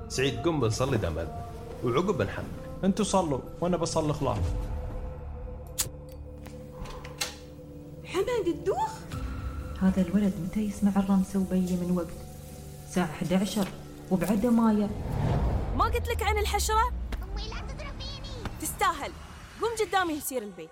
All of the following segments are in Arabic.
سعيد قم بنصلي دام أذن وعقب بنحمل. انتوا صلوا وانا بصلي خلاص. حمد الدوخ، هذا الولد متى يسمع الرمسة وبي من وقت؟ الساعة 11 وبعده ماية. ما قلت لك عن الحشرة؟ أمي لا تضربيني. تستاهل، قم قدامي يصير البيت.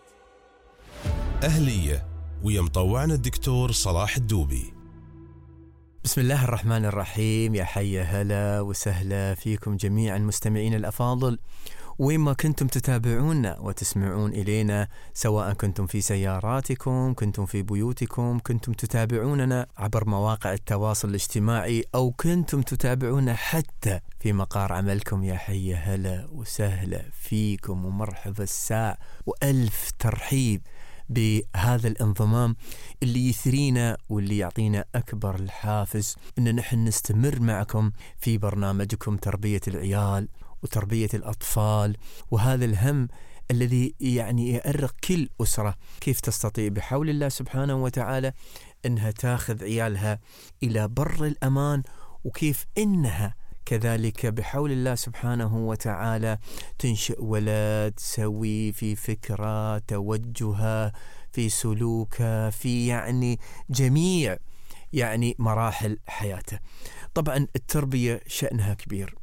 أهلية ويا مطوعنا الدكتور صلاح الدوبي. بسم الله الرحمن الرحيم. يا حي هلا وسهلا فيكم جميعا مستمعين الأفاضل، وين ما كنتم تتابعونا وتسمعون إلينا، سواء كنتم في سياراتكم، كنتم في بيوتكم، كنتم تتابعوننا عبر مواقع التواصل الاجتماعي، أو كنتم تتابعونا حتى في مقار عملكم. يا حي هلا وسهلا فيكم ومرحبا الساعة وألف ترحيب بهذا الانضمام اللي يثرينا واللي يعطينا أكبر الحافز إن نحن نستمر معكم في برنامجكم تربية العيال وتربية الأطفال، وهذا الهم الذي يعني يأرق كل أسرة كيف تستطيع بحول الله سبحانه وتعالى أنها تاخذ عيالها إلى بر الأمان، وكيف إنها كذلك بحول الله سبحانه وتعالى تنشئ ولد سوي في فكرة توجهه في سلوكه في يعني جميع يعني مراحل حياته. طبعا التربية شأنها كبير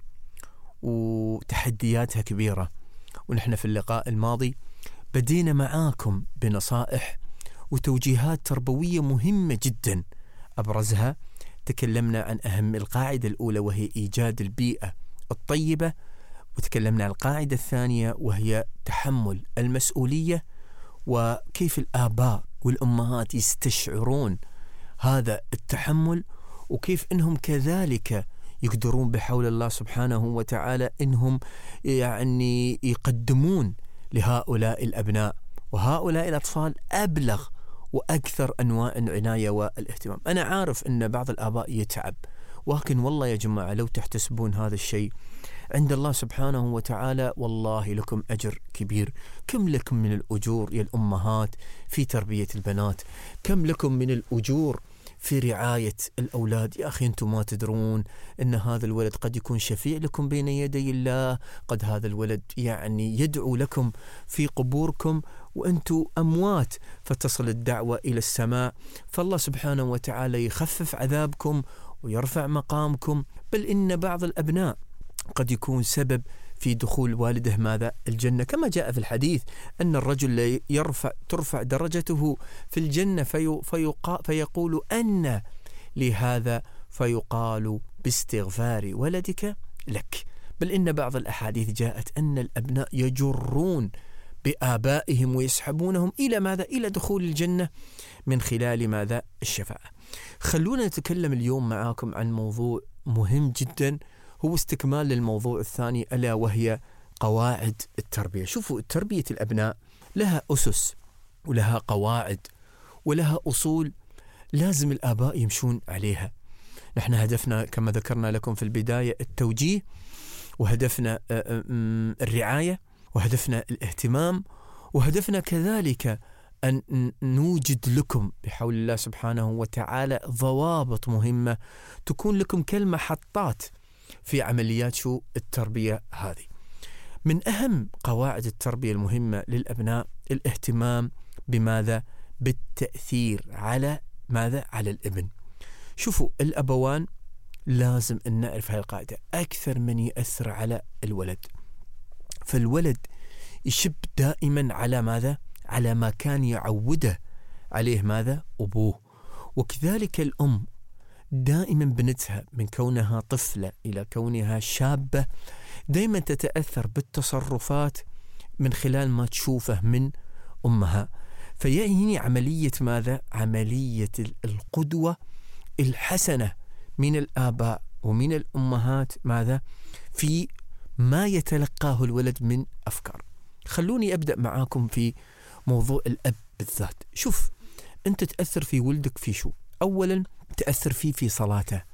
وتحدياتها كبيرة، ونحن في اللقاء الماضي بدينا معاكم بنصائح وتوجيهات تربوية مهمة جدا. أبرزها تكلمنا عن أهم القاعدة الأولى وهي إيجاد البيئة الطيبة، وتكلمنا عن القاعدة الثانية وهي تحمل المسؤولية، وكيف الآباء والأمهات يستشعرون هذا التحمل، وكيف إنهم كذلك يقدرون بحول الله سبحانه وتعالى إنهم يعني يقدمون لهؤلاء الأبناء وهؤلاء الأطفال أبلغ وأكثر أنواع العناية والاهتمام. أنا عارف أن بعض الآباء يتعب، ولكن والله يا جماعة لو تحتسبون هذا الشيء عند الله سبحانه وتعالى والله لكم أجر كبير. كم لكم من الأجور يا الأمهات في تربية البنات، كم لكم من الأجور في رعاية الأولاد. يا أخي أنتم ما تدرون أن هذا الولد قد يكون شفيع لكم بين يدي الله، قد هذا الولد يعني يدعو لكم في قبوركم وأنتم أموات فتصل الدعوة إلى السماء، فالله سبحانه وتعالى يخفف عذابكم ويرفع مقامكم. بل إن بعض الأبناء قد يكون سبب في دخول والده ماذا الجنة، كما جاء في الحديث أن الرجل ترفع درجته في الجنة فيقول أن لهذا فيقال باستغفار ولدك لك. بل إن بعض الأحاديث جاءت أن الأبناء يجرون بآبائهم ويسحبونهم إلى ماذا؟ إلى دخول الجنة من خلال ماذا؟ الشفاعة. خلونا نتكلم اليوم معاكم عن موضوع مهم جدا، هو استكمال للموضوع الثاني ألا وهي قواعد التربية. شوفوا، تربية الأبناء لها أسس ولها قواعد ولها أصول لازم الآباء يمشون عليها. نحن هدفنا كما ذكرنا لكم في البداية التوجيه، وهدفنا الرعاية، وهدفنا الاهتمام، وهدفنا كذلك أن نوجد لكم بحول الله سبحانه وتعالى ضوابط مهمة تكون لكم كالمحطات في عمليات التربية هذه. من أهم قواعد التربية المهمة للأبناء الاهتمام بماذا؟ بالتأثير على ماذا؟ على الابن. شوفوا، الأبوان لازم أن نعرف هذه القاعدة، أكثر من يأثر على الولد، فالولد يشب دائما على ماذا؟ على ما كان يعوده عليه ماذا؟ أبوه. وكذلك الأم دائما بنتها من كونها طفلة إلى كونها شابة دائما تتأثر بالتصرفات من خلال ما تشوفه من أمها. فيعني عملية ماذا؟ عملية القدوة الحسنة من الآباء ومن الأمهات ماذا؟ في ما يتلقاه الولد من أفكار. خلوني أبدأ معاكم في موضوع الأب بالذات. شوف، أنت تأثر في ولدك في شو؟ أولا تأثر فيه في صلاته.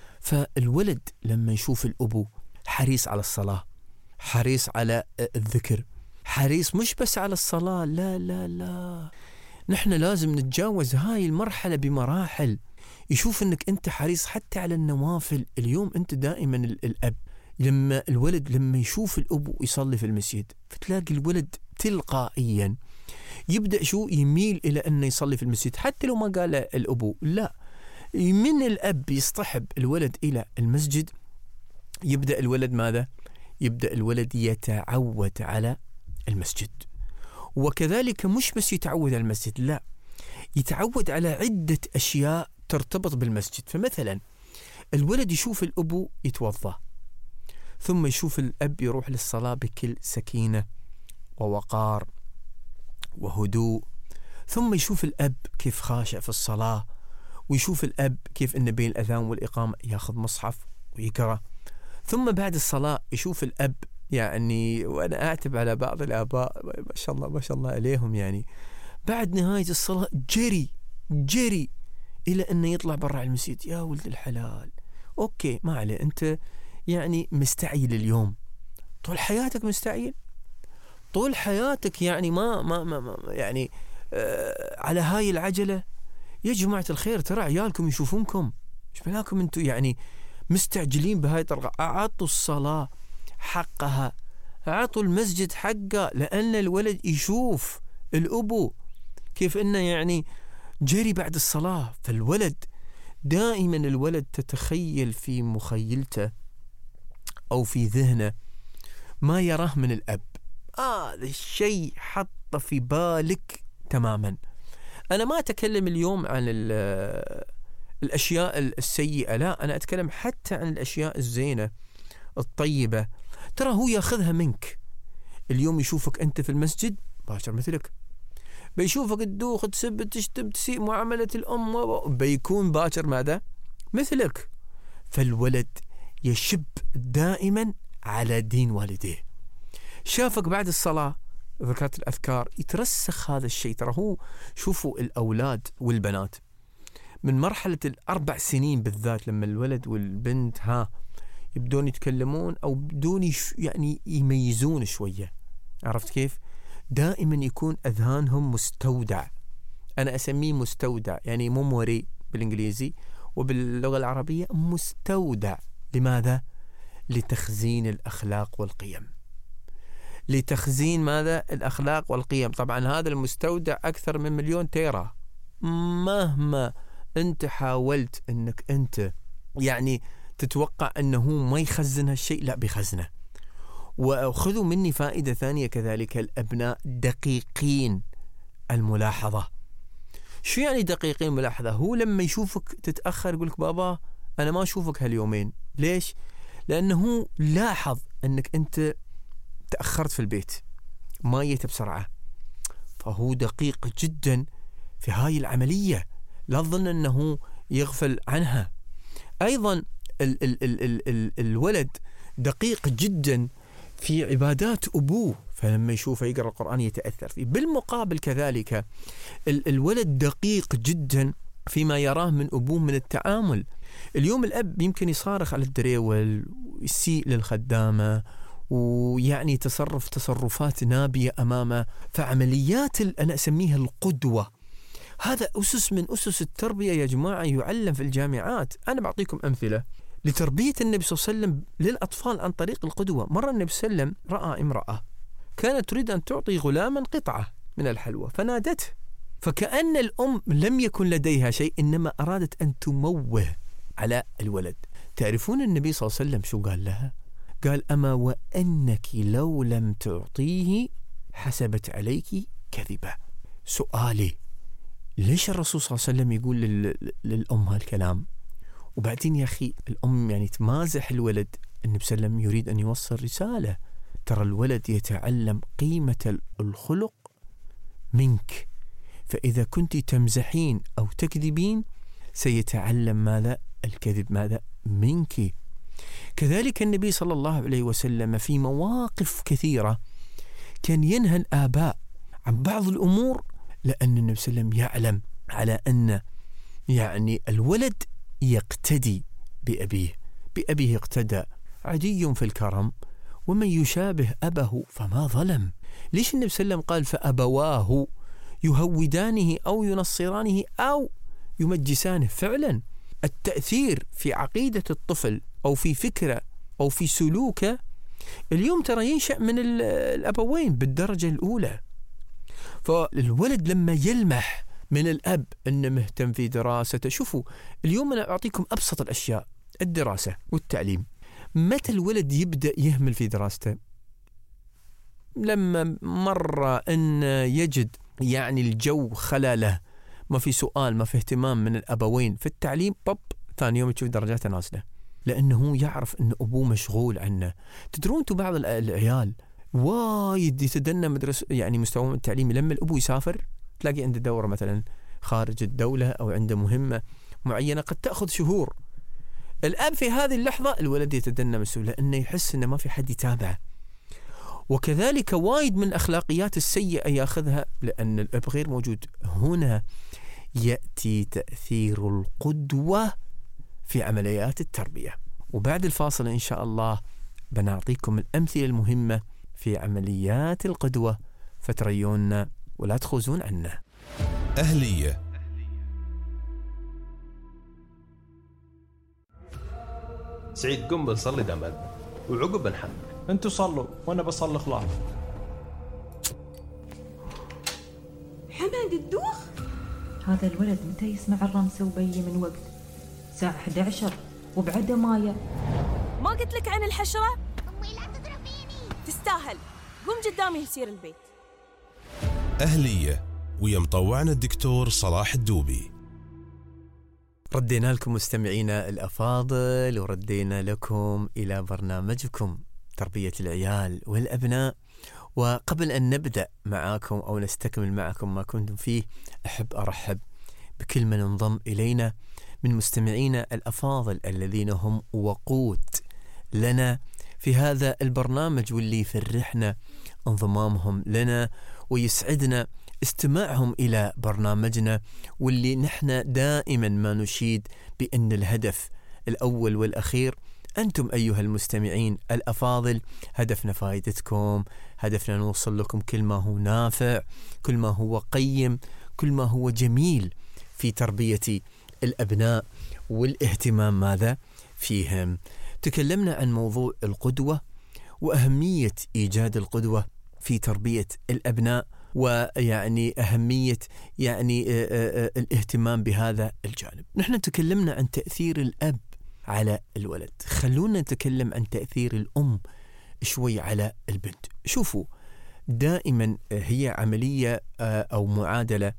فالولد لما يشوف الأبو حريص على الصلاة، حريص على الذكر، حريص مش بس على الصلاة، لا لا لا، نحن لازم نتجاوز هاي المرحلة بمراحل. يشوف أنك أنت حريص حتى على النوافل. اليوم أنت دائما الأب لما الولد لما يشوف الأبو يصلي في المسجد، فتلاقي الولد تلقائيا يبدأ يميل إلى أنه يصلي في المسجد، حتى لو ما قال الأبو لا، من الأب يصطحب الولد إلى المسجد، يبدأ الولد ماذا؟ يبدأ الولد يتعود على المسجد. وكذلك مش بس يتعود على المسجد، لا، يتعود على عدة أشياء ترتبط بالمسجد. فمثلا الولد يشوف الأبو يتوضأ، ثم يشوف الأب يروح للصلاة بكل سكينة ووقار وهدوء، ثم يشوف الأب كيف خاشع في الصلاة، ويشوف الأب كيف إن بين الأذان والإقامة ياخذ مصحف ويقرأ، ثم بعد الصلاة يشوف الأب، يعني وأنا أعتب على بعض الآباء ما شاء الله ما شاء الله عليهم، يعني بعد نهاية الصلاة جري إلى أنه يطلع برا المسجد. يا ولد الحلال، أوكي ما عليه، أنت يعني مستعجل اليوم، طول حياتك مستعجل، طول حياتك يعني ما يعني على هاي العجلة. يا جماعة الخير، ترى عيالكم يشوفونكم، ايش بلاكم انتم يعني مستعجلين بهاي الطريقة؟ أعطوا الصلاة حقها، أعطوا المسجد حقه، لأن الولد يشوف الأبو كيف إنه يعني جري بعد الصلاة. فالولد دائما الولد تتخيل في مخيلته أو في ذهنه ما يراه من الأب، هذا الشيء حط في بالك تماما. أنا ما أتكلم اليوم عن الأشياء السيئة، لا، أنا أتكلم حتى عن الأشياء الزينة الطيبة، ترى هو ياخذها منك. اليوم يشوفك أنت في المسجد باشر مثلك، بيشوفك تدوخ تسب تشتم تسيء معاملة الأم، بيكون باكر ماذا؟ مثلك. فالولد يشب دائما على دين والديه. شافك بعد الصلاة ذكرت الأذكار، يترسخ هذا الشيء. ترى هو شوفوا الأولاد والبنات من مرحلة 4 سنين بالذات، لما الولد والبنت يبدون يتكلمون أو بدون يعني يميزون شوية، عرفت كيف؟ دائما يكون أذهانهم مستودع، أنا أسميه مستودع، يعني ميموري بالإنجليزي، وباللغة العربية مستودع. لماذا؟ لتخزين الأخلاق والقيم، لتخزين ماذا؟ الأخلاق والقيم. طبعا هذا المستودع أكثر من 1,000,000 تيرا، مهما أنت حاولت أنك أنت يعني تتوقع أنه ما يخزن هالشيء، لا بيخزنه. وأخذوا مني فائدة ثانية كذلك، الأبناء دقيقين الملاحظة. شو يعني دقيقين الملاحظة؟ هو لما يشوفك تتأخر يقولك بابا أنا ما أشوفك هاليومين، ليش؟ لأنه لاحظ أنك أنت تأخرت في البيت، ما جيت بسرعة، فهو دقيق جدا في هاي العملية، لا تظن أنه يغفل عنها. أيضا ال ال ال ال ال الولد دقيق جدا في عبادات أبوه، فلما يشوفه يقرأ القرآن يتأثر فيه. بالمقابل كذلك الولد دقيق جدا فيما يراه من أبوه من التعامل. اليوم الأب يمكن يصارخ على الدريول ويسيء للخدامة ويعني تصرفات نابية أمامه. فعمليات أنا أسميها القدوة، هذا أسس من أسس التربية يا جماعة، يعلم في الجامعات. أنا بعطيكم أمثلة لتربية النبي صلى الله عليه وسلم للأطفال عن طريق القدوة. مرة النبي صلى الله عليه وسلم رأى امرأة كانت تريد أن تعطي غلاما قطعة من الحلوى فنادته، فكأن الأم لم يكن لديها شيء، إنما أرادت أن تموه على الولد. تعرفون النبي صلى الله عليه وسلم شو قال لها؟ قال أما وأنك لو لم تعطيه حسبت عليك كذبة. سؤالي، ليش الرسول صلى الله عليه وسلم يقول للأم هالكلام؟ وبعدين يا أخي الأم يعني تمازح الولد. النبي صلى الله عليه وسلم يريد أن يوصل رسالة، ترى الولد يتعلم قيمة الخلق منك، فإذا كنت تمزحين أو تكذبين سيتعلم ماذا؟ الكذب ماذا؟ منك. كذلك النبي صلى الله عليه وسلم في مواقف كثيرة كان ينهى الآباء عن بعض الأمور، لأن النبي صلى الله عليه وسلم يعلم على أن يعني الولد يقتدي بأبيه اقتدى عدي في الكرم ومن يشابه أبه فما ظلم. ليش النبي صلى الله عليه وسلم قال فأبواه يهودانه أو ينصرانه أو يمجسانه؟ فعلا التأثير في عقيدة الطفل أو في فكرة أو في سلوكه اليوم ترى ينشأ من الأبوين بالدرجة الأولى. فالولد لما يلمح من الأب أنه مهتم في دراسته، شوفوا اليوم أنا أعطيكم أبسط الأشياء، الدراسة والتعليم. متى الولد يبدأ يهمل في دراسته؟ لما مرة أن يجد يعني الجو خلاله، ما في سؤال، ما في اهتمام من الأبوين في التعليم، ثاني يوم تشوف درجاته نازلة، لأنه يعرف أن أبوه مشغول عنه. تدرون أنتم بعض العيال وايد يتدنى مدرسة يعني مستواهم التعليمي لما الأبو يسافر، تلاقي عنده دورة مثلا خارج الدولة أو عنده مهمة معينة قد تأخذ شهور. الأب في هذه اللحظة الولد يتدنى مسؤولة لأنه يحس أنه ما في حد يتابعه. وكذلك وايد من الأخلاقيات السيئة يأخذها لأن الأب غير موجود. هنا يأتي تأثير القدوة في عمليات التربية. وبعد الفاصل إن شاء الله بنعطيكم الأمثلة المهمة في عمليات القدوة، فتريونا ولا تخوزون عنا. أهلية. سعيد قم بنصلي دمنا وعقب بنحمل. انتوا صلوا وانا بصلي خلاص. حمد الدوخ. هذا الولد متى يسمع الرمسة وبي من وقت؟ الساعة 11 وبعده ماية. ما قلت لك عن الحشرة؟ أمي لا تضربيني. تستاهل. قم قدامي يصير البيت. أهلية ويا مطوعنا الدكتور صلاح الدوبي. ردينا لكم مستمعينا الأفاضل، وردينا لكم إلى برنامجكم تربية العيال والأبناء. وقبل أن نبدأ معاكم أو نستكمل معكم ما كنتم فيه، أحب أرحب بكل من انضم إلينا من مستمعينا الأفاضل الذين هم وقود لنا في هذا البرنامج، واللي يفرحنا انضمامهم لنا ويسعدنا استماعهم إلى برنامجنا، واللي نحن دائما ما نشيد بأن الهدف الأول والأخير أنتم أيها المستمعين الأفاضل. هدفنا فائدتكم، هدفنا نوصل لكم كل ما هو نافع، كل ما هو قيم، كل ما هو جميل في تربية الأبناء والاهتمام ماذا فيهم. تكلمنا عن موضوع القدوة وأهمية إيجاد القدوة في تربية الأبناء، ويعني أهمية يعني الاهتمام بهذا الجانب. نحن تكلمنا عن تأثير الأب على الولد، خلونا نتكلم عن تأثير الأم شوي على البنت. شوفوا دائما هي عملية أو معادلة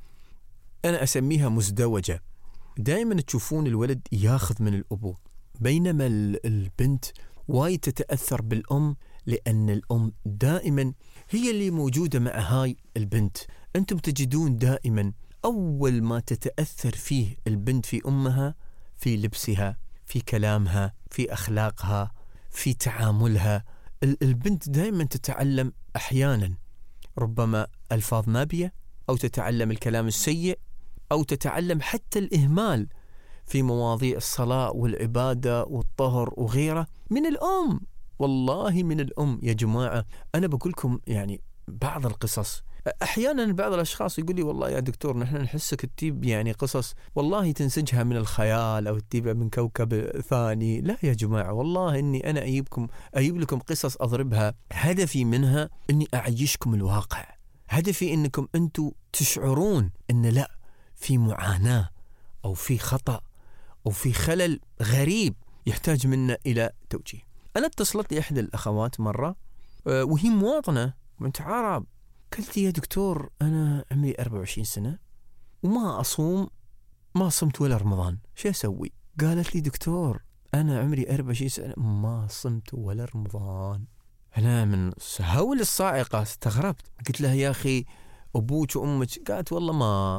أنا أسميها مزدوجة. دائما تشوفون الولد ياخذ من الأبو، بينما البنت وايد تتأثر بالأم، لأن الأم دائما هي اللي موجودة مع هاي البنت. أنتم تجدون دائما أول ما تتأثر فيه البنت في أمها في لبسها، في كلامها، في أخلاقها، في تعاملها. البنت دائما تتعلم أحيانا ربما ألفاظ نابية، أو تتعلم الكلام السيء، أو تتعلم حتى الإهمال في مواضيع الصلاة والعبادة والطهر وغيره من الأم. والله من الأم يا جماعة. أنا بقولكم يعني بعض القصص، أحيانا بعض الأشخاص يقول لي والله يا دكتور نحن نحسك تجيب يعني قصص والله تنسجها من الخيال أو تجيبها من كوكب ثاني. لا يا جماعة، والله إني أنا أجيب لكم قصص أضربها، هدفي منها إني أعيشكم الواقع، هدفي إنكم أنتوا تشعرون إن لا في معاناة أو في خطأ أو في خلل غريب يحتاج منا إلى توجيه. أنا اتصلت لي إحدى الأخوات مرة وهي مواطنة بنت عرب، قلت لي يا دكتور أنا عمري 24 سنة وما أصوم، ما صمت ولا رمضان، شو أسوي؟ قالت لي دكتور أنا عمري 24 سنة ما صمت ولا رمضان. أنا من هول الصاعقة استغربت، قلت لها يا أخي أبوك وأمك؟ قالت والله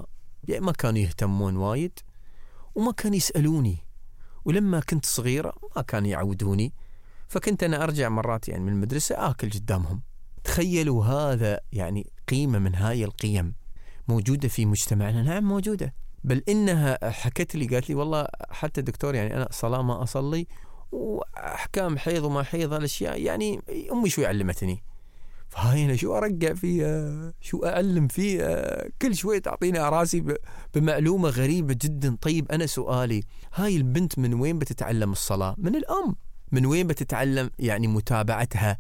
ما كانوا يهتمون وايد وما كانوا يسألوني، ولما كنت صغيرة ما كانوا يعودوني، فكنت أنا أرجع مرات يعني من المدرسة آكل قدامهم. تخيلوا هذا يعني قيمة من هاي القيم موجودة في مجتمعنا. نعم موجودة، بل إنها حكت لي قالت لي والله حتى دكتور يعني أنا صلاة ما أصلي، وأحكام حيض وما حيض الأشياء يعني أمي شوي علمتني، فهاي أنا شو أرجع فيها، شو أعلم فيها، كل شوي تعطيني راسي بمعلومة غريبة جدا. طيب أنا سؤالي، هاي البنت من وين بتتعلم الصلاة؟ من الأم، من وين بتتعلم يعني متابعتها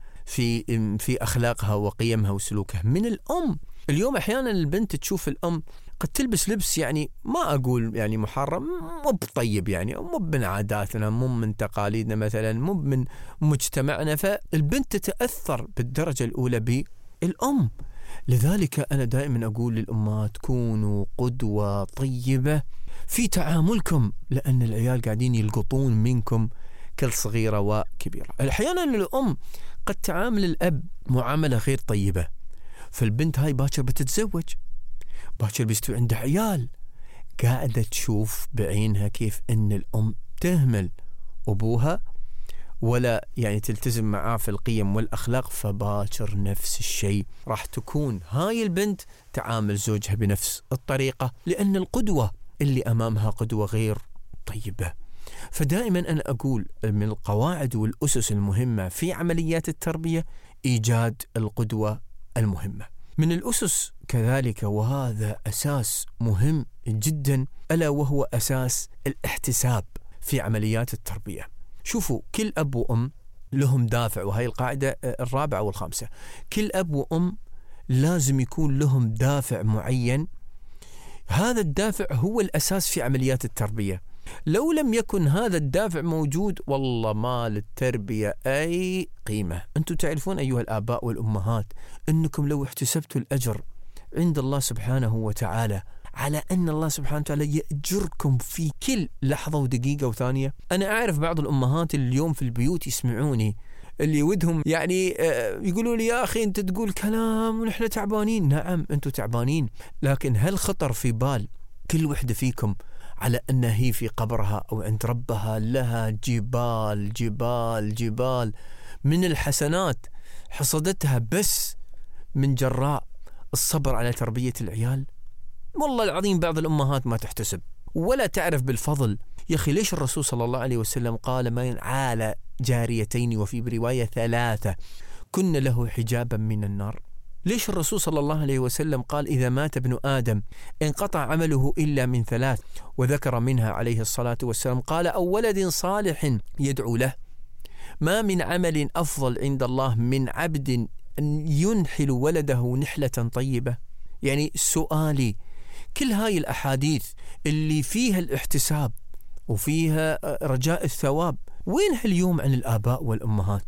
في أخلاقها وقيمها وسلوكها؟ من الأم. اليوم أحيانا البنت تشوف الأم قد تلبس لبس يعني ما أقول يعني محرم، مو بطيب، يعني مو من عاداتنا، مو من تقاليدنا مثلا، مو من مجتمعنا، فالبنت تتأثر بالدرجة الأولى بالأم. لذلك أنا دائما أقول للأمات كونوا قدوة طيبة في تعاملكم، لأن العيال قاعدين يلقطون منكم كل صغيرة وكبيرة. أحيانا الأم قد تعامل الأب معاملة غير طيبة، فالبنت هاي باكر بتتزوج، باكر بيستوي عنده عيال، قاعدة تشوف بعينها كيف أن الأم تهمل أبوها ولا يعني تلتزم معاه في القيم والأخلاق، فباكر نفس الشيء راح تكون هاي البنت تعامل زوجها بنفس الطريقة، لأن القدوة اللي أمامها قدوة غير طيبة. فدائما أنا أقول من القواعد والأسس المهمة في عمليات التربية إيجاد القدوة المهمة. من الأسس كذلك، وهذا أساس مهم جدا، ألا وهو أساس الاحتساب في عمليات التربية. شوفوا، كل أب وأم لهم دافع، وهي القاعدة الرابعة والخامسة. كل أب وأم لازم يكون لهم دافع معين، هذا الدافع هو الأساس في عمليات التربية. لو لم يكن هذا الدافع موجود والله ما للتربية أي قيمة. أنتم تعرفون أيها الآباء والأمهات أنكم لو احتسبتوا الأجر عند الله سبحانه وتعالى على أن الله سبحانه وتعالى يأجركم في كل لحظة ودقيقة وثانية. أنا أعرف بعض الأمهات اللي اليوم في البيوت يسمعوني اللي ودهم يعني يقولوا لي يا أخي أنت تقول كلام ونحن تعبانين. نعم أنتم تعبانين، لكن هل خطر في بال كل وحدة فيكم على أن هي في قبرها أو عند ربها لها جبال جبال جبال من الحسنات حصدتها بس من جراء الصبر على تربية العيال؟ والله العظيم بعض الأمهات ما تحتسب ولا تعرف بالفضل. يا أخي ليش الرسول صلى الله عليه وسلم قال من عال جاريتين وفي برواية 3 كن له حجابا من النار؟ ليش الرسول صلى الله عليه وسلم قال إذا مات ابن آدم انقطع عمله إلا من 3، وذكر منها عليه الصلاة والسلام قال أو ولد صالح يدعو له؟ ما من عمل أفضل عند الله من عبد ينحل ولده نحلة طيبة. يعني سؤالي، كل هاي الأحاديث اللي فيها الاحتساب وفيها رجاء الثواب وينها اليوم عن الآباء والأمهات؟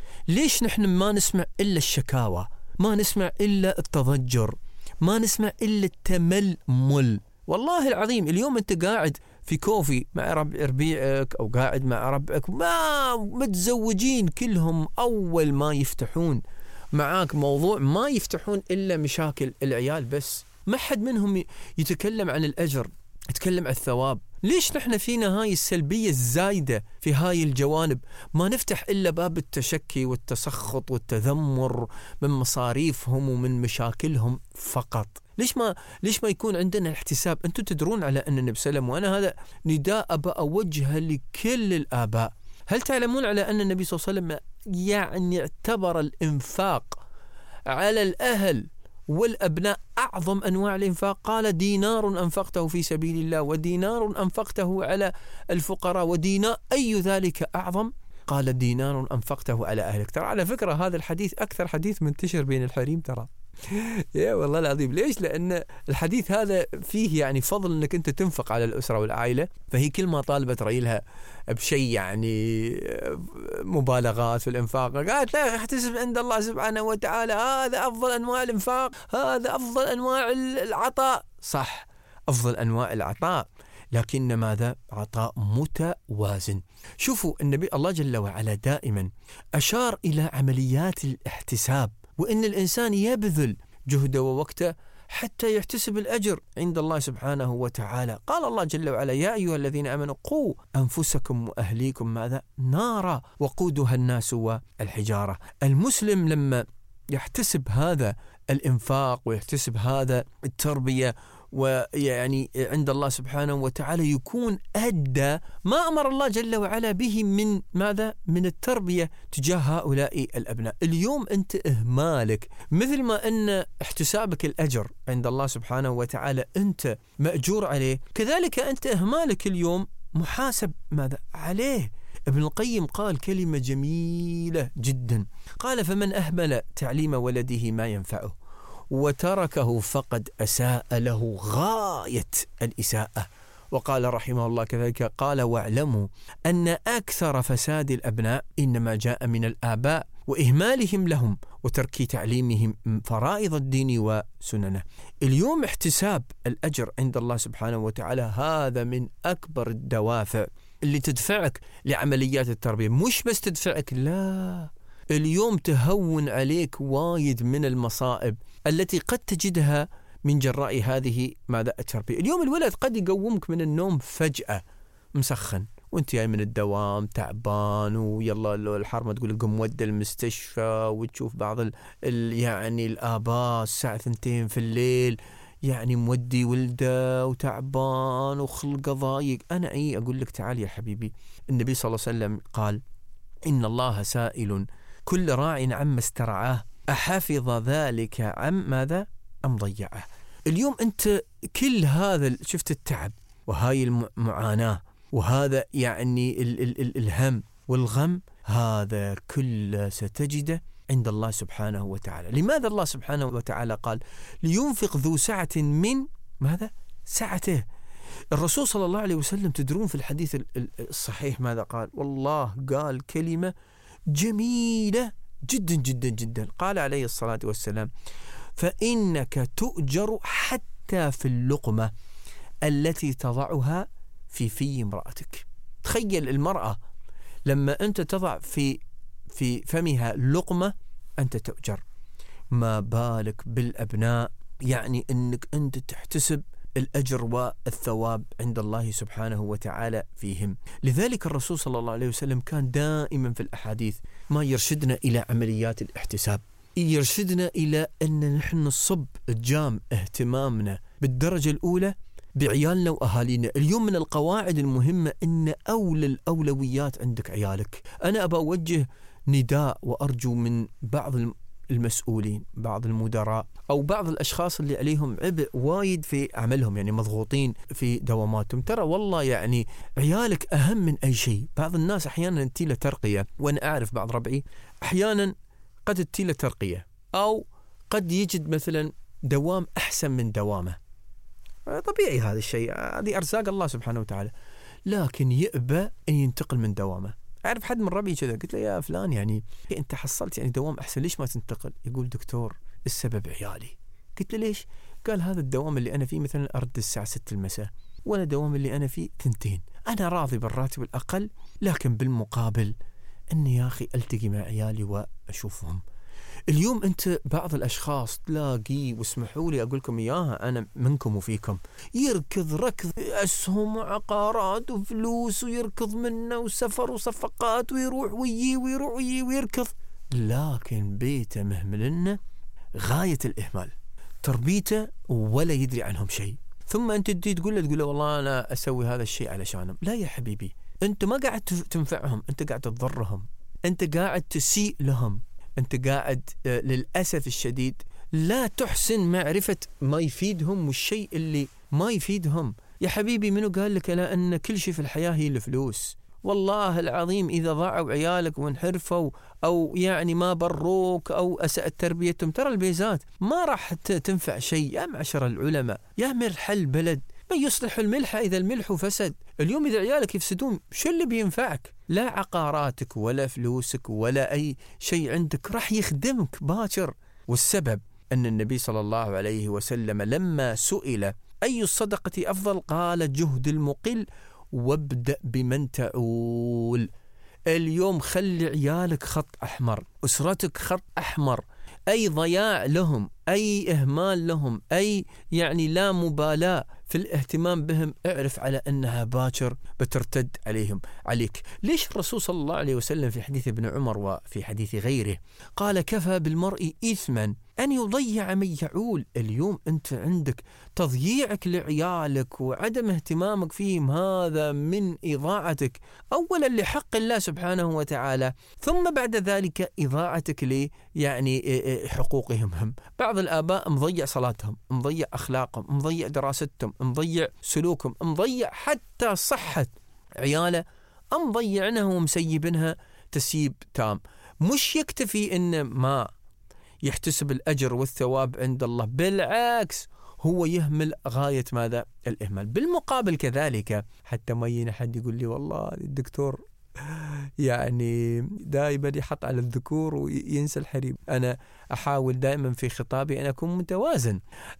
ليش نحن ما نسمع إلا الشكاوى، ما نسمع إلا التضجر، ما نسمع إلا التململ؟ والله العظيم اليوم أنت قاعد في كوفي مع ربيعك أو قاعد مع ربعك ما متزوجين كلهم، أول ما يفتحون معاك موضوع ما يفتحون إلا مشاكل العيال بس، ما حد منهم يتكلم عن الأجر، يتكلم عن الثواب. ليش نحن فينا هاي السلبية الزايدة في هاي الجوانب؟ ما نفتح إلا باب التشكي والتسخط والتذمر من مصاريفهم ومن مشاكلهم فقط. ليش ما يكون عندنا احتساب؟ أنتم تدرون على أن النبي صلى الله عليه وسلم، وأنا هذا نداء أبا أوجه لكل الآباء، هل تعلمون على أن النبي صلى الله عليه وسلم يعني اعتبر الإنفاق على الأهل والأبناء أعظم أنواع الإنفاق؟ قال دينار أنفقته في سبيل الله ودينار أنفقته على الفقراء ودينار أي ذلك أعظم؟ قال دينار أنفقته على أهلك. ترى على فكرة هذا الحديث أكثر حديث منتشر بين الحريم ترى. يا والله العظيم. ليش؟ لأن الحديث هذا فيه يعني فضل أنك أنت تنفق على الأسرة والعائلة، فهي كل ما طالبت رأيلها بشيء يعني مبالغات في الإنفاق قالت لا احتسب عند الله سبحانه وتعالى هذا أفضل أنواع الإنفاق، هذا أفضل أنواع العطاء. صح، أفضل أنواع العطاء، لكن ماذا؟ عطاء متوازن. شوفوا النبي الله جل وعلا دائما أشار إلى عمليات الاحتساب، وإن الإنسان يبذل جهده ووقته حتى يحتسب الأجر عند الله سبحانه وتعالى. قال الله جل وعلا يا أيها الذين آمنوا قوا أنفسكم وأهليكم ماذا؟ نارا وقودها الناس والحجارة. المسلم لما يحتسب هذا الإنفاق ويحتسب هذا التربية ويعني عند الله سبحانه وتعالى يكون أدى ما أمر الله جل وعلا به من ماذا؟ من التربية تجاه هؤلاء الأبناء. اليوم أنت إهمالك مثل ما أن احتسابك الأجر عند الله سبحانه وتعالى أنت مأجور عليه، كذلك أنت إهمالك اليوم محاسب ماذا؟ عليه. ابن القيم قال كلمة جميلة جدا، قال: فمن أهمل تعليم ولده ما ينفعه وتركه فقد أساء له غاية الإساءة. وقال رحمه الله كذلك قال: واعلموا أن أكثر فساد الأبناء إنما جاء من الآباء وإهمالهم لهم وترك تعليمهم فرائض الدين وسننه. اليوم احتساب الأجر عند الله سبحانه وتعالى هذا من أكبر الدوافع اللي تدفعك لعمليات التربية، مش بس تدفعك، لا، اليوم تهون عليك وايد من المصائب التي قد تجدها من جراء هذه ماذا التربية. اليوم الولد قد يقومك من النوم فجأة مسخن وانت جاي من الدوام تعبان، ويلا الحرمة تقول قم ودى المستشفى، وتشوف بعض يعني الآباء الساعة 2 في الليل يعني مودي ولده وتعبان وخلقه ضايق. أنا أقول لك تعال يا حبيبي، النبي صلى الله عليه وسلم قال: إن الله سائل كل راع عما استرعاه أحفظ ذلك عن ماذا أم ضيعه. اليوم أنت كل هذا شفت التعب وهاي المعاناة وهذا يعني الهم والغم، هذا كله ستجده عند الله سبحانه وتعالى. لماذا الله سبحانه وتعالى قال: لينفق ذو سعة من ماذا سعته. الرسول صلى الله عليه وسلم تدرون في الحديث الصحيح ماذا قال؟ والله قال كلمة جميلة جدا جدا جدا، قال عليه الصلاة والسلام: فإنك تؤجر حتى في اللقمة التي تضعها في امرأتك. تخيل المرأة لما أنت تضع في فمها لقمة أنت تؤجر، ما بالك بالأبناء؟ يعني أنك أنت تحتسب الأجر والثواب عند الله سبحانه وتعالى فيهم. لذلك الرسول صلى الله عليه وسلم كان دائما في الأحاديث ما يرشدنا إلى عمليات الاحتساب، يرشدنا إلى أن نحن نصب الجام اهتمامنا بالدرجة الأولى بعيالنا وأهالينا. اليوم من القواعد المهمة أن أولى الأولويات عندك عيالك. أنا أبى أوجه نداء وأرجو من بعض المسؤولين، بعض المدراء أو بعض الأشخاص اللي عليهم عبء وايد في عملهم، يعني مضغوطين في دواماتهم، ترى والله يعني عيالك أهم من أي شيء. بعض الناس أحيانا تيله ترقية، وأنا أعرف بعض ربعي أحيانا قد تيله ترقية أو قد يجد مثلا دوام أحسن من دوامه، طبيعي هذا الشيء، هذه أرزاق الله سبحانه وتعالى، لكن يأبى أن ينتقل من دوامه. أعرف حد من ربعي كذا، قلت له: يا فلان يعني أنت حصلت يعني دوام أحسن، ليش ما تنتقل؟ يقول: دكتور السبب عيالي. قلت له: ليش؟ قال: هذا الدوام اللي أنا فيه مثلا أرد الساعة 6 المساء، وأنا الدوام اللي أنا فيه 2، أنا راضي بالراتب الأقل، لكن بالمقابل أني يا أخي ألتقي مع عيالي وأشوفهم. اليوم أنت بعض الأشخاص تلاقيه، واسمحوا لي أقول لكم إياها، أنا منكم وفيكم، يركض ركض أسهم وعقارات وفلوس، ويركض منه وسفر وصفقات، ويروح ويجي ويروح ويجي ويركض، لكن بيته مهملنا غاية الإهمال، تربيته ولا يدري عنهم شيء. ثم أنت تقول له والله أنا أسوي هذا الشيء علشانهم. لا يا حبيبي، أنت ما قاعد تنفعهم، أنت قاعد تضرهم، أنت قاعد تسيء لهم، أنت قاعد للأسف الشديد لا تحسن معرفة ما يفيدهم والشيء اللي ما يفيدهم. يا حبيبي، منو قال لك لا أن كل شيء في الحياة هي الفلوس؟ والله العظيم إذا ضاعوا عيالك وانحرفوا أو يعني ما بروك أو أسأت تربيتهم، ترى البيزات ما راح تنفع شيء. يا معشر العلماء، يا مرحل البلد، من يصلح الملح إذا الملح فسد. اليوم إذا عيالك يفسدون، شو اللي بينفعك؟ لا عقاراتك ولا فلوسك ولا أي شيء عندك راح يخدمك باكر. والسبب أن النبي صلى الله عليه وسلم لما سئل أي الصدقة أفضل قال: جهد المقل وابدأ بمن تعول. اليوم خلي عيالك خط أحمر، أسرتك خط أحمر، أي ضياع لهم، أي إهمال لهم، أي يعني لا مبالاة في الاهتمام بهم، اعرف على أنها باكر بترتد عليك. ليش الرسول صلى الله عليه وسلم في حديث ابن عمر وفي حديث غيره قال: كفى بالمرء إثما أن يضيع من يعول. اليوم أنت عندك تضييعك لعيالك وعدم اهتمامك فيهم، هذا من إضاعتك أولا لحق الله سبحانه وتعالى، ثم بعد ذلك إضاعتك لي يعني حقوقهم هم. بعض الآباء مضيع صلاتهم، مضيع أخلاقهم، مضيع دراستهم، مضيع سلوكهم، مضيع حتى صحة عياله أم ضيعنها ومسيبنها تسييب تام. مش يكتفي إن ما يحتسب الأجر والثواب عند الله، بالعكس هو يهمل غاية ماذا؟ الإهمال. بالمقابل كذلك حتى ما يجينا حد يقول لي والله الدكتور يعني دائما يحط على الذكور وينسى الحريم. أنا أحاول دائما في خطابي أن أكون متوازن.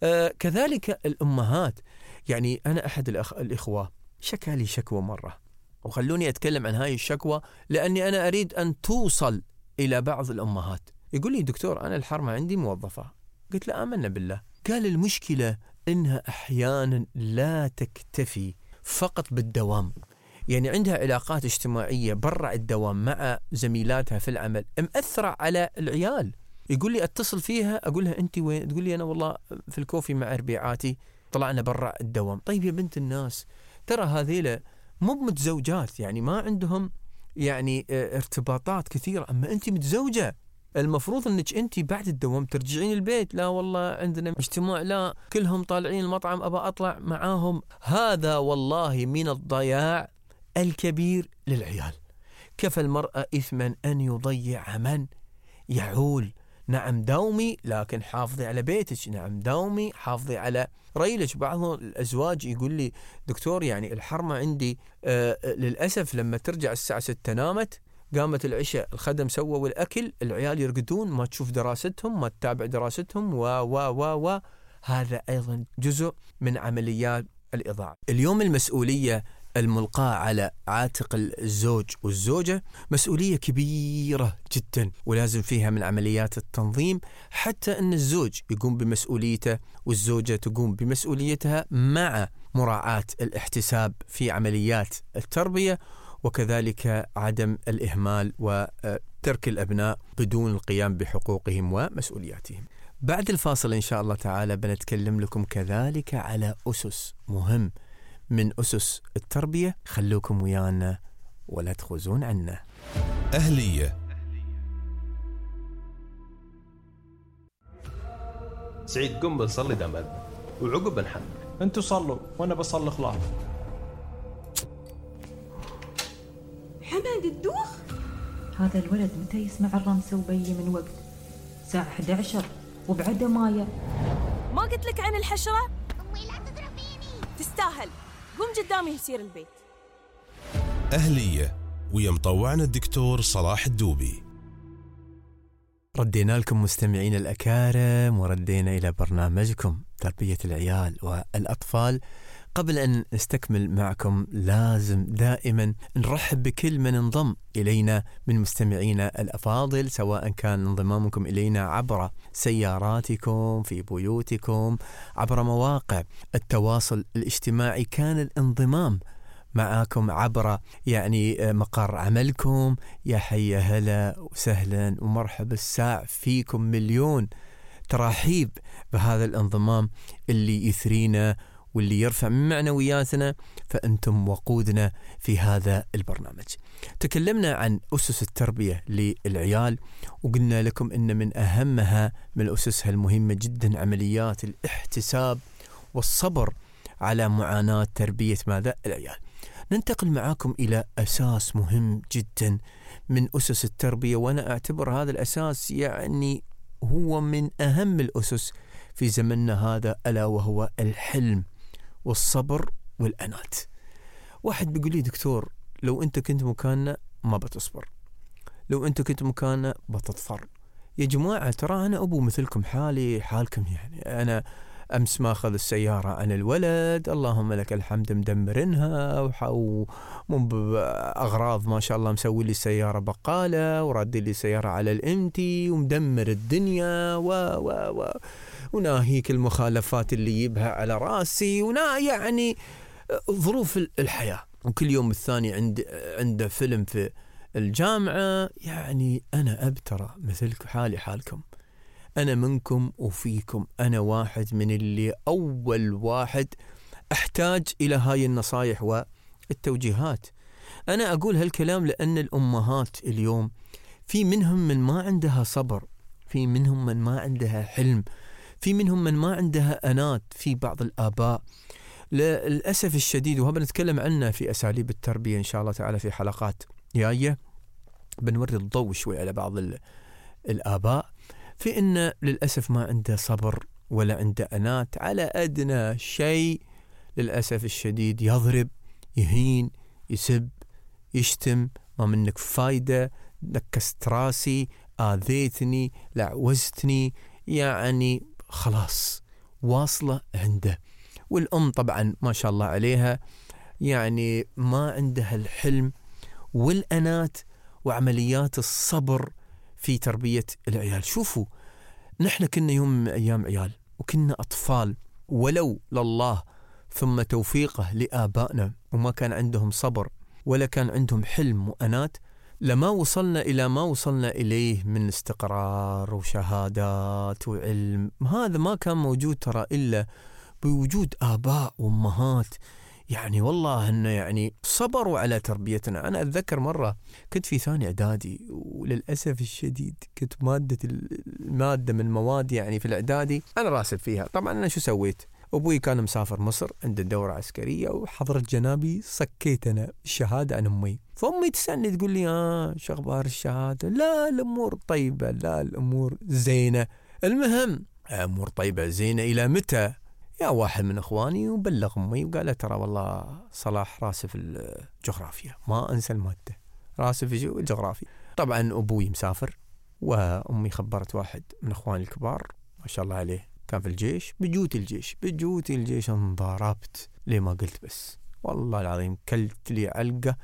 كذلك الأمهات، يعني أنا أحد الإخوة شكى لي شكوى مرة، وخلوني أتكلم عن هاي الشكوى لأني أنا أريد أن توصل إلى بعض الأمهات. يقول لي دكتور أنا الحرمة عندي موظفة. قلت له آمنا بالله. قال المشكلة إنها أحيانا لا تكتفي فقط بالدوام، يعني عندها علاقات اجتماعية برا الدوام مع زميلاتها في العمل مأثرة على العيال. يقول لي أتصل فيها أقول لها أنت وين؟ تقول لي أنا والله في الكوفي مع ربيعاتي، طلعنا برا الدوام. طيب يا بنت الناس، ترى هذيلا مو متزوجات، يعني ما عندهم يعني ارتباطات كثيرة، أما أنت متزوجة، المفروض أنك أنت بعد الدوام ترجعين البيت. لا والله عندنا اجتماع، لا كلهم طالعين المطعم أبا أطلع معاهم. هذا والله من الضياع الكبير للعيال. كفى المرأة إثما أن يضيع من يعول. نعم داومي لكن حافظي على بيتك، نعم داومي حافظي على ريلك. بعض الأزواج يقول لي دكتور يعني الحرمة عندي للأسف لما ترجع الساعة 6 نامت، قامت العشاء الخدم سووا الأكل، العيال يرقدون، ما تشوف دراستهم، ما تتابع دراستهم و هذا أيضا جزء من عمليات الإضاعة. اليوم المسؤولية الملقاة على عاتق الزوج والزوجة مسؤولية كبيرة جدا، ولازم فيها من عمليات التنظيم حتى أن الزوج يقوم بمسؤوليته والزوجة تقوم بمسؤوليتها، مع مراعاة الاحتساب في عمليات التربية، وكذلك عدم الإهمال وترك الأبناء بدون القيام بحقوقهم ومسؤولياتهم. بعد الفاصل إن شاء الله تعالى بنتكلم لكم كذلك على أسس مهم من أسس التربية. خلوكم ويانا ولا تخوزون عنا. أهلية. سعيد قم بنصلي دمد وعقب بنحمل. انتوا صلوا وانا بصلي خلاص. حمد الدوخ. هذا الولد متى يسمع الرمسة وبي من وقت؟ الساعة 11 وبعده ماية. ما قلت لك عن الحشرة؟ أمي لا تضربيني. تستاهل. قم قدامي يصير البيت. أهلية ويا مطوعنا الدكتور صلاح الدوبي. ردينا لكم مستمعين الأكارم، وردينا إلى برنامجكم تربية العيال والأطفال. قبل أن نستكمل معكم لازم دائما نرحب بكل من انضم إلينا من مستمعينا الأفاضل، سواء كان انضمامكم إلينا عبر سياراتكم، في بيوتكم، عبر مواقع التواصل الاجتماعي، كان الانضمام معاكم عبر يعني مقر عملكم. يا حيا هلا وسهلا ومرحبا الساع فيكم، مليون ترحيب بهذا الانضمام اللي يثرينا واللي يرفع من معنوياتنا، فأنتم وقودنا في هذا البرنامج. تكلمنا عن أسس التربية للعيال، وقلنا لكم إن من أهمها من أسسها المهمة جدا عمليات الاحتساب والصبر على معاناة تربية ماذا؟ العيال. ننتقل معاكم إلى أساس مهم جدا من أسس التربية، وأنا أعتبر هذا الأساس يعني هو من أهم الأسس في زمننا هذا، ألا وهو الحلم والصبر والأنات. واحد بيقول لي دكتور لو أنت كنت مكاننا ما بتصبر، لو أنت كنت مكاننا بتضطر. يا جماعة ترى أنا أبو مثلكم، حالي حالكم، يعني أنا أمس ما أخذ السيارة عن الولد، اللهم لك الحمد، مدمرنها أغراض ما شاء الله، مسوي لي السيارة بقالة ورد لي السيارة على الامتي ومدمر الدنيا وناهيك المخالفات اللي يجيبها على راسي، يعني ظروف الحياة. وكل يوم الثاني عنده فيلم في الجامعة. يعني أنا أبترى مثلك، حالي حالكم، أنا منكم وفيكم، أنا واحد من اللي أول واحد أحتاج إلى هاي النصايح والتوجيهات. أنا أقول هالكلام لأن الأمهات اليوم في منهم من ما عندها صبر، في منهم من ما عندها حلم، في منهم من ما عندها أنات. في بعض الآباء للأسف الشديد، وهذا بنتكلم عنه في أساليب التربية إن شاء الله تعالى في حلقات جاية، بنوري الضوء شوي على بعض الآباء في إن للأسف ما عنده صبر ولا عنده أنات، على أدنى شيء للأسف الشديد يضرب، يهين، يسب، يشتم، ما منك فايدة، نكست راسي، آذيتني، لعوزتني، يعني خلاص واصلة عنده. والأم طبعا ما شاء الله عليها يعني ما عندها الحلم والأنات وعمليات الصبر في تربية العيال. شوفوا نحن كنا يوم من أيام عيال وكنا أطفال، ولو لله ثم توفيقه لآبائنا وما كان عندهم صبر ولا كان عندهم حلم وأنات، لما وصلنا إلى ما وصلنا إليه من استقرار وشهادات وعلم. هذا ما كان موجود ترى إلا بوجود آباء وأمهات يعني والله أنه يعني صبروا على تربيتنا. أنا أتذكر مرة كنت في ثاني إعدادي، وللأسف الشديد كنت المادة من مواد يعني في الإعدادي أنا راسب فيها. طبعا أنا شو سويت؟ أبوي كان مسافر مصر عنده دورة عسكرية، وحضرت جنابي صكيت أنا الشهادة عن أمي، فأمي تسألني تقول لي شو أخبار الشهادة؟ لا الأمور طيبة، لا الأمور زينة. المهم أمور طيبة زينة إلى متى؟ يا واحد من إخواني وبلغ أمي وقال ترى والله صلاح راسب في الجغرافيا، ما أنسى المادة، راسب في الجغرافيا. طبعا أبوي مسافر، وأمي خبرت واحد من إخواني الكبار ما شاء الله عليه كان في الجيش. بجوتي الجيش انضربت ليه ما قلت، بس والله العظيم كلت لي علقة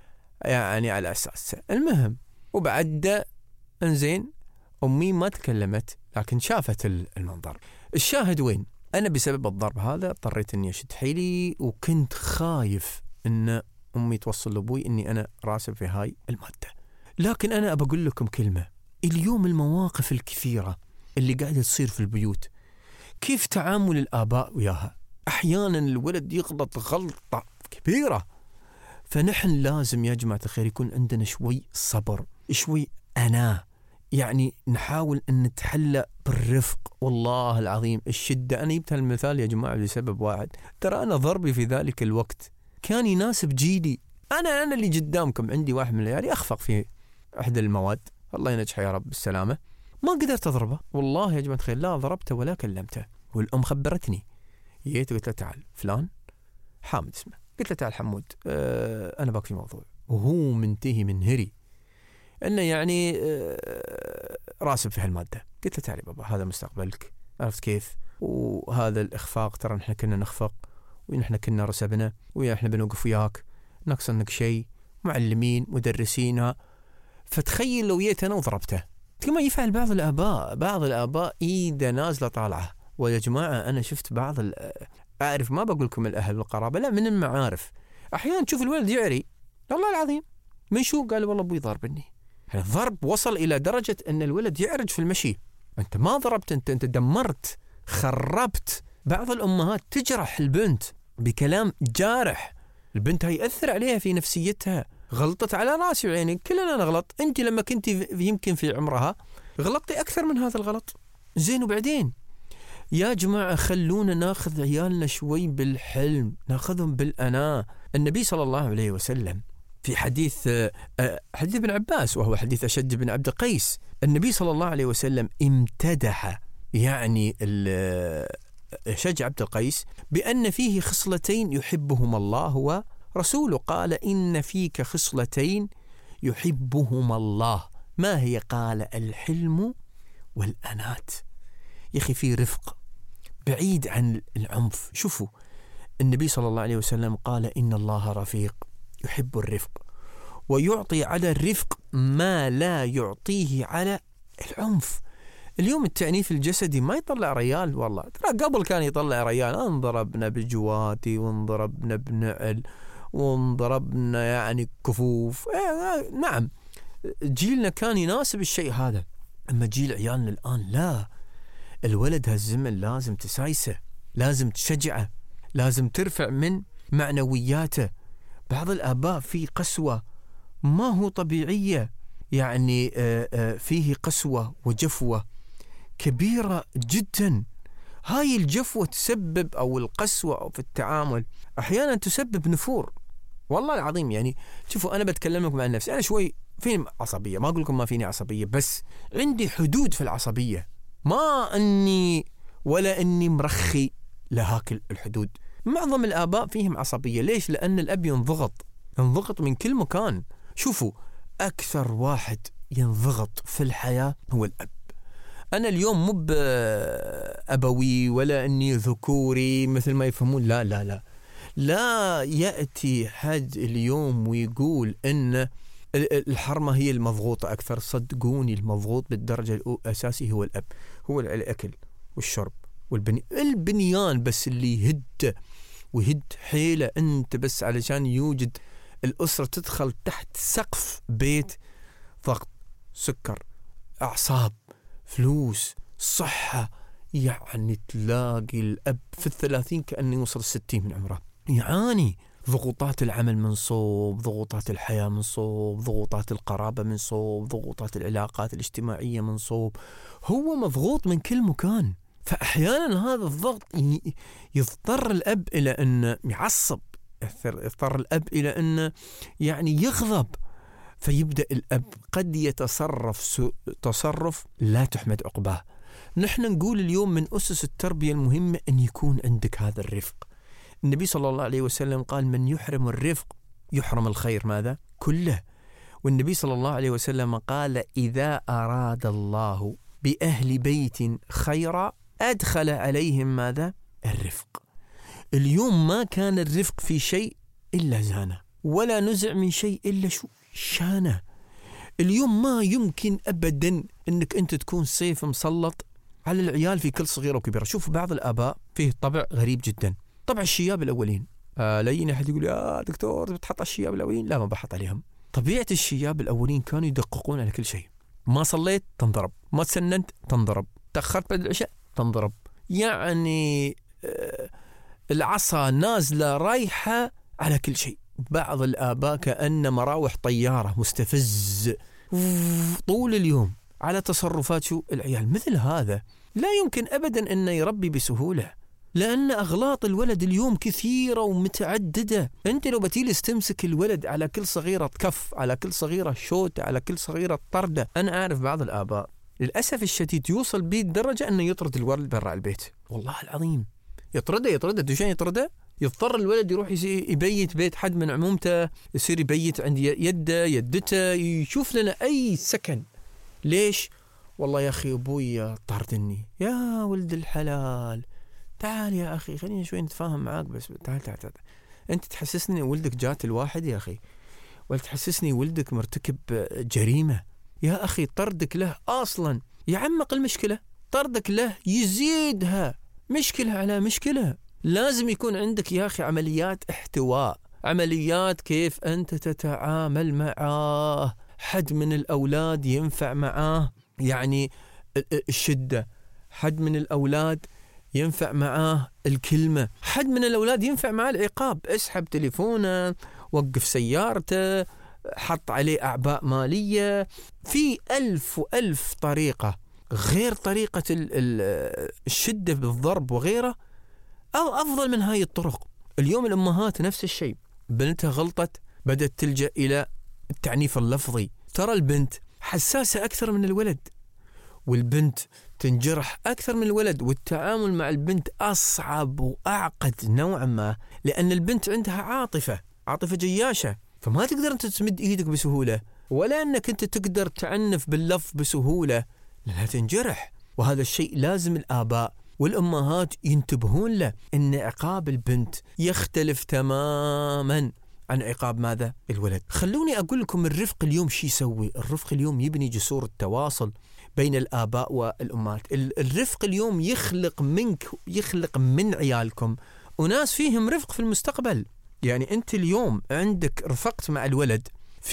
يعني على أساس. المهم وبعد انزين أمي ما تكلمت لكن شافت المنظر. الشاهد وين؟ أنا بسبب الضرب هذا اضطريت أني أشد حيلي، وكنت خايف أن أمي توصل لأبوي أني أنا راسب في هاي المادة. لكن أنا أقول لكم كلمة، اليوم المواقف الكثيرة اللي قاعدة تصير في البيوت كيف تعامل الآباء وياها. أحيانا الولد يغلط غلطة كبيرة، فنحن لازم يا جماعة الخير يكون عندنا شوي صبر، شوي أنا، يعني نحاول أن نتحلى بالرفق. والله العظيم الشدة، أنا جبت هالمثال يا جماعة لسبب واحد، ترى أنا ضربي في ذلك الوقت كان يناسب جيلي. أنا اللي قدامكم عندي واحد من العيال أخفق في إحدى المواد، الله ينجحه يا رب بالسلامة، ما قدرت أضربه والله يا جماعة الخير، لا ضربته ولا كلمته. والأم خبرتني، جيت قلت له تعال فلان، حامد اسمه، قلت له تعال حمود أنا باك في موضوع، وهو منتهي من هري أنه يعني راسب في هالمادة. قلت له تعال بابا هذا مستقبلك، عرفت كيف؟ وهذا الإخفاق ترى نحن كنا نخفق، ونحن كنا رسبنا، ونحن بنوقف وياك، نقص انك شيء، معلمين مدرسين. فتخيل لو جيت أنا وضربته كما يفعل بعض الآباء إيده نازلة طالعة. ويا جماعة أنا شفت بعض أعرف، ما بقول لكم الأهل والقرابة، لا من المعارف، أحيانا تشوف الولد يعري والله العظيم من شو؟ قال والله أبوي ضربني. الضرب وصل إلى درجة أن الولد يعرج في المشي. أنت ما ضربت، أنت دمرت، خربت. بعض الأمهات تجرح البنت بكلام جارح، البنت هاي يأثر عليها في نفسيتها. غلطت على راسي وعيني، كلنا نغلط. أنت لما كنت يمكن في عمرها غلطتي أكثر من هذا الغلط. زين وبعدين يا جماعة خلونا ناخذ عيالنا شوي بالحلم، ناخذهم بالأناة. النبي صلى الله عليه وسلم في حديث ابن عباس، وهو حديث أشج بن عبد قيس، النبي صلى الله عليه وسلم امتدح يعني أشج عبد القيس بأن فيه خصلتين يحبهما الله ورسوله. قال إن فيك خصلتين يحبهما الله، ما هي؟ قال الحلم والأنات. يا أخي في رفق بعيد عن العنف. شوفوا النبي صلى الله عليه وسلم قال إن الله رفيق يحب الرفق، ويعطي على الرفق ما لا يعطيه على العنف. اليوم التعنيف الجسدي ما يطلع ريال، والله ترى قبل كان يطلع ريال. انضربنا بجواتي، وانضربنا بنعل، وانضربنا يعني كفوف. نعم جيلنا كان يناسب الشيء هذا، أما جيل عيالنا الآن لا. الولد هالزمن لازم تسايسه، لازم تشجعه، لازم ترفع من معنوياته. بعض الآباء فيه قسوة ما هو طبيعية، يعني فيه قسوة وجفوة كبيرة جدا. هاي الجفوة تسبب أو القسوة أو في التعامل أحيانا تسبب نفور. والله العظيم يعني شوفوا، أنا بتكلم لكم عن نفسي، أنا شوي فيني عصبية، ما أقول لكم ما فيني عصبية، بس عندي حدود في العصبية، ما أني ولا أني مرخي لهاك الحدود. معظم الآباء فيهم عصبية، ليش؟ لأن الأب ينضغط من كل مكان. شوفوا، أكثر واحد ينضغط في الحياة هو الأب. أنا اليوم مو أبوي ولا أني ذكوري مثل ما يفهمون، لا لا لا لا يأتي حد اليوم ويقول إن الحرمة هي المضغوطة أكثر. صدقوني المضغوط بالدرجة الأساسي هو الأب، هو الأكل والشرب والبنيان بس اللي يهد حيلة أنت بس علشان يوجد الأسرة تدخل تحت سقف بيت. ضغط، سكر، أعصاب، فلوس، صحة. يعني تلاقي الأب في 30 كأنه يوصل 60 من عمره، يعاني ضغوطات العمل من صوب، ضغوطات الحياة من صوب، ضغوطات القرابة من صوب، ضغوطات العلاقات الاجتماعية من صوب. هو مضغوط من كل مكان. فأحيانا هذا الضغط يضطر الأب إلى أن يعصب، يضطر الأب إلى أن يعني يغضب، فيبدأ الأب قد يتصرف تصرف لا تحمد عقباه. نحن نقول اليوم من أسس التربية المهمة أن يكون عندك هذا الرفق. النبي صلى الله عليه وسلم قال: من يحرم الرفق يحرم الخير ماذا؟ كله. والنبي صلى الله عليه وسلم قال: إذا أراد الله بأهل بيت خيرا أدخل عليهم ماذا؟ الرفق. اليوم ما كان الرفق في شيء إلا زانه، ولا نزع من شيء إلا شانه. اليوم ما يمكن أبدا أنك أنت تكون سيف مسلط على العيال في كل صغيرة وكبيرة. شوف بعض الآباء فيه طبع غريب جدا، طبع الشياب الأولين. لين أحد يقول: يا دكتور بتحط الشياب الأولين. لا، ما بحط عليهم. طبيعة الشياب الأولين كانوا يدققون على كل شيء. ما صليت تنضرب، ما تسننت تنضرب، تأخرت بعد العشاء تنضرب. يعني العصا نازلة رايحة على كل شيء. بعض الآباء كأن مراوح طيارة مستفز طول اليوم على تصرفات العيال. مثل هذا لا يمكن أبدا أن يربي بسهولة، لأن أغلاط الولد اليوم كثيرة ومتعددة. أنت لو بتيلس تمسك الولد على كل صغيرة كف، على كل صغيرة شوتة، على كل صغيرة طردة. أنا أعرف بعض الآباء للأسف الشديد يوصل به الدرجة أنه يطرد الولد برا البيت. والله العظيم يطرده. دوشان يطرده. يضطر الولد يروح يبيت بيت حد من عمومته، يصير يبيت عند يدته، يشوف لنا أي سكن. ليش؟ والله يا أخي أبوي طردني. يا ولد الحلال، تعال يا أخي خلينا شوي نتفاهم معاك، بس تعال. أنت تحسسني ولدك جات الواحد يا أخي، ولا تحسسني ولدك مرتكب جريمة. يا أخي طردك له أصلا يعمق المشكلة، طردك له يزيدها مشكلة على مشكلة. لازم يكون عندك يا أخي عمليات احتواء، عمليات كيف أنت تتعامل معاه. حد من الأولاد ينفع معاه يعني الشدة، حد من الأولاد ينفع معاه الكلمة، حد من الأولاد ينفع معاه العقاب. اسحب تليفونه، وقف سيارته، حط عليه أعباء مالية. في 1000 طريقة غير طريقة الشدة بالضرب وغيره، أو أفضل من هاي الطرق. اليوم الأمهات نفس الشيء، بنتها غلطت بدأت تلجأ إلى التعنيف اللفظي. ترى البنت حساسة أكثر من الولد، والبنت تنجرح أكثر من الولد، والتعامل مع البنت أصعب وأعقد نوعا ما، لأن البنت عندها عاطفة جياشة، فما تقدر أنت تمد إيدك بسهولة، ولا أنك أنت تقدر تعنف باللفظ بسهولة، لأنها تنجرح. وهذا الشيء لازم الآباء والأمهات ينتبهون له، إن عقاب البنت يختلف تماما عن عقاب ماذا؟ الولد. خلوني أقول لكم الرفق اليوم شي يسوي. الرفق اليوم يبني جسور التواصل بين الآباء والأمهات. الرفق اليوم يخلق من عيالكم وناس فيهم رفق في المستقبل. يعني أنت اليوم عندك رفقت مع الولد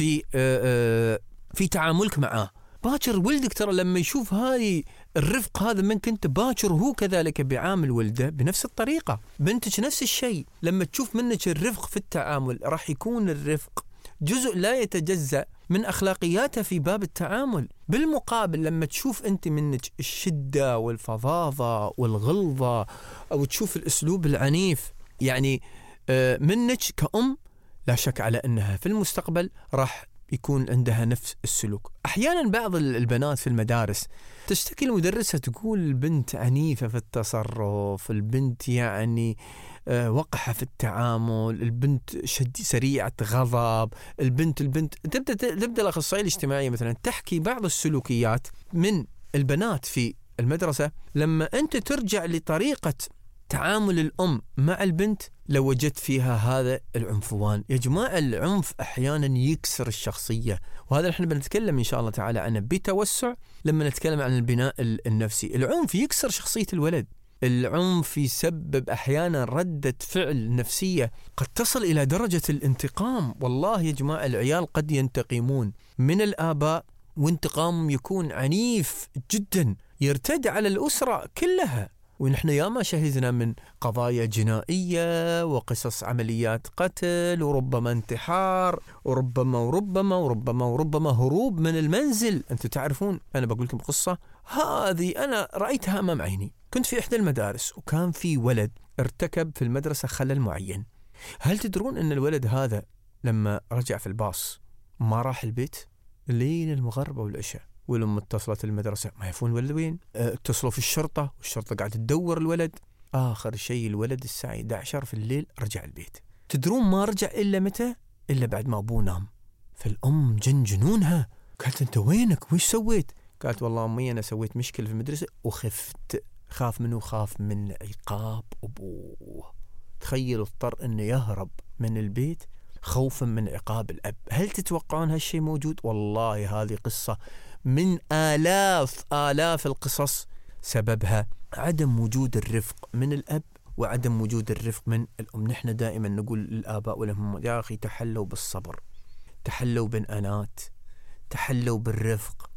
في تعاملك معه، باكر ولدك ترى لما يشوف هاي الرفق هذا منك أنت، باكر هو كذلك بيعامل ولده بنفس الطريقة. بنتك نفس الشيء، لما تشوف منك الرفق في التعامل راح يكون الرفق جزء لا يتجزأ من أخلاقياتها في باب التعامل. بالمقابل لما تشوف أنت منك الشدة والفظاظة والغلظة أو تشوف الأسلوب العنيف يعني منك كأم، لا شك على أنها في المستقبل راح يكون عندها نفس السلوك. أحيانا بعض البنات في المدارس تشتكي المدرسة تقول البنت عنيفة في التصرف، البنت يعني وقحة في التعامل، البنت سريعة غضب، البنت تبدأ الأخصائية الاجتماعية مثلا تحكي بعض السلوكيات من البنات في المدرسة. لما أنت ترجع لطريقة تعامل الأم مع البنت لو وجدت فيها هذا العنفوان. يا جماعة العنف أحيانا يكسر الشخصية، وهذا نحن بنتكلم إن شاء الله تعالى عنه بتوسع لما نتكلم عن البناء النفسي. العنف يكسر شخصية الولد، العنف يسبب أحيانا ردة فعل نفسية قد تصل إلى درجة الانتقام. والله يا جماعة العيال قد ينتقمون من الآباء وانتقامهم يكون عنيف جدا يرتد على الأسرة كلها. ونحن ياما شهدنا من قضايا جنائية وقصص عمليات قتل وربما انتحار وربما هروب من المنزل. أنتم تعرفون أنا بقول لكم قصة هذه أنا رأيتها أمام عيني. كنت في إحدى المدارس وكان في ولد ارتكب في المدرسة خلل معين. هل تدرون أن الولد هذا لما رجع في الباص ما راح البيت لين المغرب والعشاء، ولما اتصلت المدرسة ما يعرفون الولد وين، اتصلوا في الشرطة والشرطة قاعدة تدور الولد. آخر شيء الولد الساعة 11 في الليل رجع البيت. تدرون ما رجع إلا متى؟ إلا بعد ما أبوه نام. فالأم جنونها قالت أنت وينك ويش سويت؟ قالت والله أمي أنا سويت مشكلة في المدرسة وخفت. خاف منه، خاف من عقاب أبوه. تخيل اضطر أنه يهرب من البيت خوفا من عقاب الأب. هل تتوقعون هالشيء موجود؟ والله هذه قصة من آلاف القصص سببها عدم وجود الرفق من الأب وعدم وجود الرفق من الأم. نحن دائما نقول للآباء والأمهات يا أخي تحلوا بالصبر، تحلوا بالأنات، تحلوا بالرفق،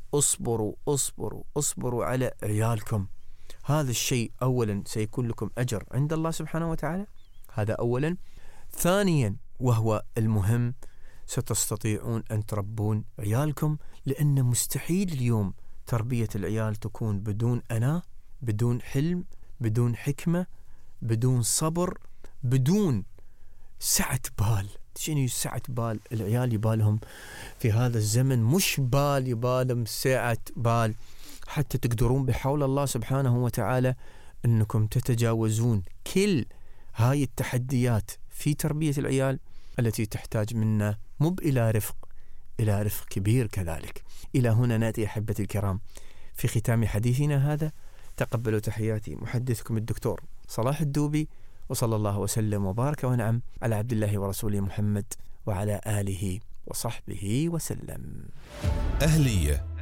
اصبروا على عيالكم. هذا الشيء أولا سيكون لكم أجر عند الله سبحانه وتعالى، هذا أولا. ثانيا وهو المهم، ستستطيعون أن تربون عيالكم، لأن مستحيل اليوم تربية العيال تكون بدون أنا، بدون حلم، بدون حكمة، بدون صبر، بدون سعة بال. شنو سعة بال؟ العيال يبالهم في هذا الزمن مش بال، يبالهم سعة بال حتى تقدرون بحول الله سبحانه وتعالى أنكم تتجاوزون كل هاي التحديات في تربية العيال التي تحتاج منا مب إلى رفق، إلى رفق كبير كذلك. إلى هنا نأتي أحبتي الكرام في ختام حديثنا هذا. تقبلوا تحياتي محدثكم الدكتور صلاح الدوبي، وصلى الله وسلم وبارك ونعم على عبد الله ورسوله محمد وعلى آله وصحبه وسلم. أهلية